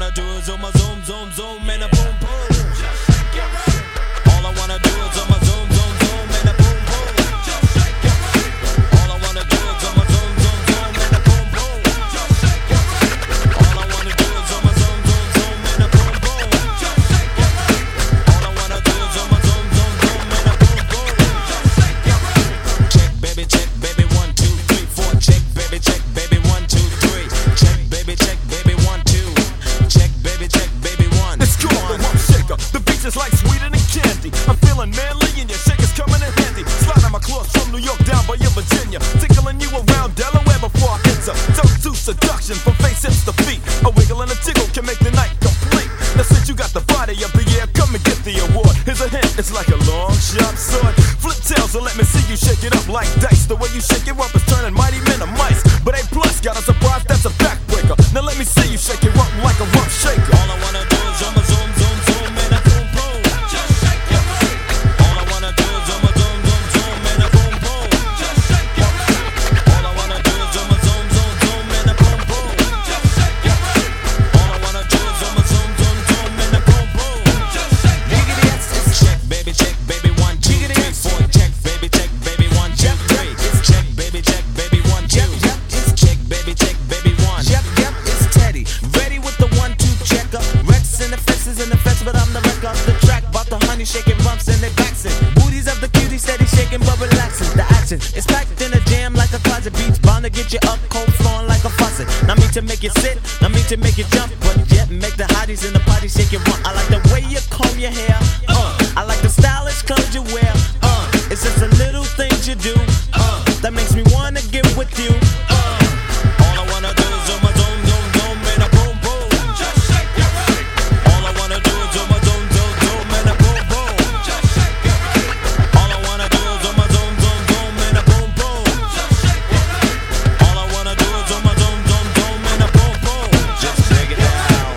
wanna do is on my zoom, zoom, zoom, and a boom, boom. All I wanna do is on my zoom, zoom, zoom, and a boom, boom. All I wanna do is on my zoom, zoom, zoom, and a boom, boom. All I wanna do is on my zoom, zoom, zoom, and a boom, boom. All I wanna do is on my zoom, zoom, zoom, and a boom, boom. Check, baby, 1, 2, 3, 4. Check, baby, 1, 2, 3. Check, baby, 1, 2. Check, baby, 1. It's called the Rump Shaker. The beats is like sweeter than candy. I'm feeling manly and your shaker's coming in handy. Sliding my claws from New York down by your Virginia, tickling you around Delaware before I enter. Turn to seduction from face hips to feet. A wiggle and a jiggle can make the night complete. Now since you got the body of the year, come and get the award. Here's a hint, it's like a long sharp sword. Flip tails and let me see you shake it up like dice. The way you shake it up is turning mighty men to mice. But A plus got a surprise, that's a backbreaker. Now let me see you shake it up like a rump shaker. All I wanna do is on my zoom, zoom, zoom, and a boom, boom. Just shake your booty. All I wanna do is on my zoom, zoom, zoom, and a boom, boom. Just shake your booty. All I wanna do is on my zoom, zoom, zoom, and a boom, boom. Just shake your booty. All I wanna do is on my zoom, zoom, zoom, and a boom, boom. Just shake your booty. Check, baby, 1, 2, 3, 4. Check, baby, 1, 2, 3. Check, baby, 1, 2. Check, baby, 1. Yep, it's Teddy. Ready with the 1, 2 checker. Rex in the fences in the fence, but I'm the wreck off the track. Bought the honey shaking rumps and they backs booties of the cutie steady shaking but relaxing. The action is packed in a jam like a closet. Beats bound to get you up, cold flowing like a faucet. Not me to make you sit, not me to make you jump, but yet make the hotties in the party shake it rump. I like the way you comb your hair. I like the stylish clothes you wear. It's just the little things you do that makes me wanna get with you. All I wanna do is on my zoom, zoom, zoom, and a boom, boom. Just shake your booty. All I wanna do is on my zoom, zoom, zoom, and a boom, boom. Just shake your booty. All I wanna do is on my zoom, zoom, zoom, and a boom, boom. Just shake your booty. All I wanna do is on my zoom, zoom, zoom, and a boom, boom. Just shake it down.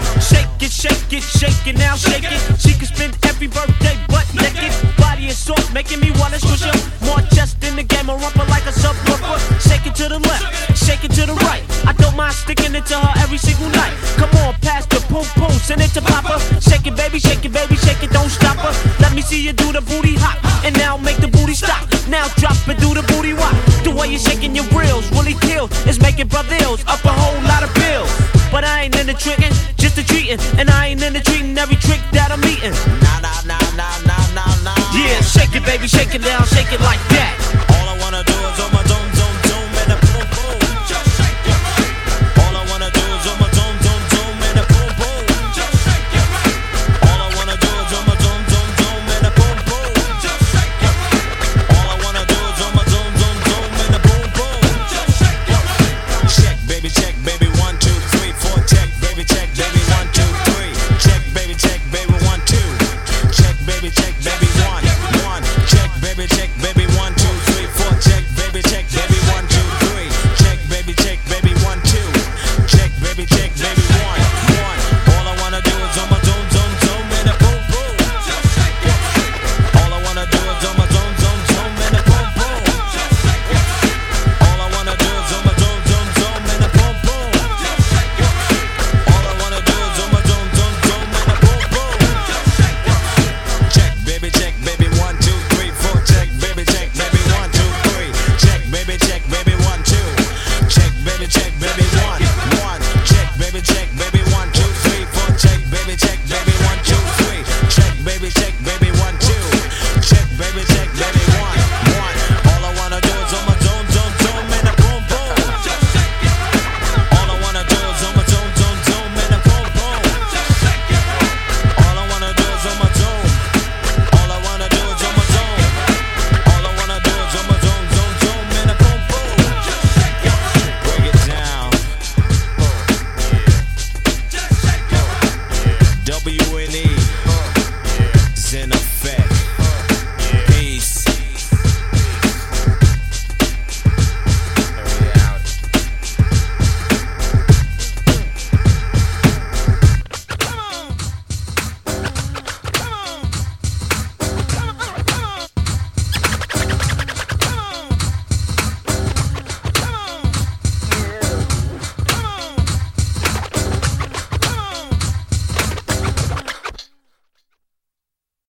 Shake it now, shake it. She can spend every birthday butt naked. Body is soft, making me wanna squish her. More chest in the game, a rumper like a subwoofer. Shake it to the left, shake it to the right. I don't mind sticking it to her every single night. Come on, pass the poom poom, send it to Papa. Shake it, baby, shake it, don't stop her. Let me see you do the booty hop, and now make the booty stop. Now drop and do the booty walk. The way you're shaking your grills really kills. It's making brothers up a whole lot of bills. But I ain't into tricking, just the treating. And I ain't into treating every trick that I'm eating. Nah. Yeah, shake it, baby, shake it down, shake it like that.